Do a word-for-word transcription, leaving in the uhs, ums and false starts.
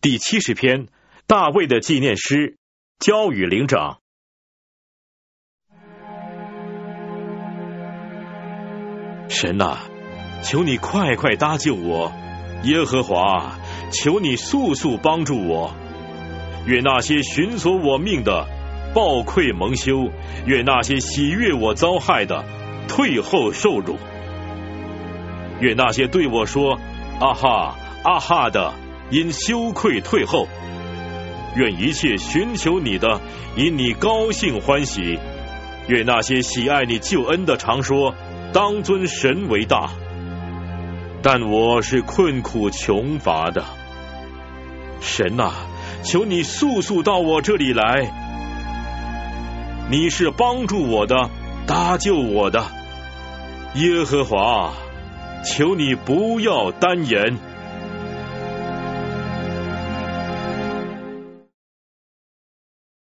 第七十篇，大卫的纪念诗，交与灵长。神啊，求你快快搭救我，耶和华，求你速速帮助我。愿那些寻索我命的暴愧蒙羞，愿那些喜悦我遭害的退后受辱。愿那些对我说啊哈啊哈的因羞愧退后。愿一切寻求你的因你高兴欢喜。愿那些喜爱你救恩的常说，当尊神为大。但我是困苦穷乏的，神啊，求你速速到我这里来。你是帮助我的，搭救我的，耶和华，求你不要单言。